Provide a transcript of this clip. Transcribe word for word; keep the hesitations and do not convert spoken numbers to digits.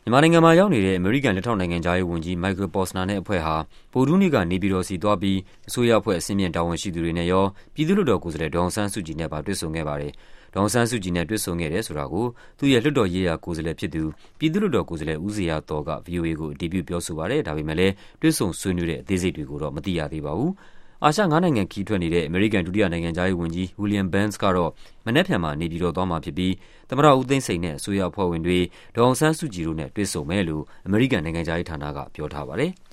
မြန်မာနိုင်ငံမှာရောက်နေတဲ့အမေရိကန်လက်ထောက်နိုင်ငံခြားရေးဝန်ကြီး Michael Posner နဲ့အဖွဲ့ဟာဗုဒ္ဓဟူးနေ့ကနေပြည်တော်ဆီသွားပြီးအစိုးရအဖွဲ့အဆင့်မြင့်တာဝန်ရှိသူတွေနဲ့ရောပြည်သူ့လွှတ်တော်ကိုယ်စားလှယ်ဒေါ်အောင်ဆန်းစုကြည်နဲ့ပါတွေ့ဆုံခဲ့ပါတယ်။ဒေါ်အောင်ဆန်းစုကြည်နဲ့တွေ့ဆုံခဲ့တယ်ဆိုတာကိုသူ့ရဲ့လွှတ်တော်ရေးရာကိုယ်စားလှယ်ဖြစ်သူပြည်သူ့လွှတ်တော်ကိုယ်စားလှယ်ဦးဇေယျသော်က ဗွီအိုအေကိုအတည်ပြုပြောဆိုပါတယ်။ဒါပေမဲ့လည်းတွေ့ဆုံဆွေးနွေးတဲ့အသေးစိတ်တွေကိုတော့မသိရသေးပါဘူး။အာရှငါးနိုင်ငံခရီးထွက်နေတဲ့အမေရိကန်ဒုတိယနိုင်ငံခြားရေးဝန်ကြီး William Burns ကတော့မနက်ဖြန်မှာနေပြည်တော်သွားမှာဖြစ်ပြီးသမ္မတဦးသိန်းစိန်နဲ့အစိုးရအဖွဲ့ဝင်တွေဒေါ်အောင်ဆန်းစုကြည်တို့နဲ့တွေ့ဆုံမယ်လို့အမေရိကန်နိုင်ငံခြားရေးဌာနကပြောထားပါတယ်။